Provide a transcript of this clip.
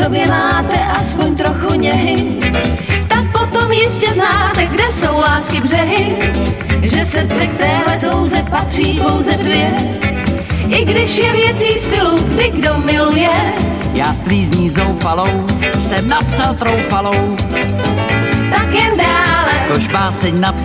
sobě máte aspoň trochu něhy, tak potom jistě znáte, kde jsou lásky břehy, že srdce k téhle touze patří pouze dvě, i když je věcí stylu, kdy kdo miluje. Já s trýzní zoufalou jsem napsal troufalou, Tak jen dále, tož báseň napsal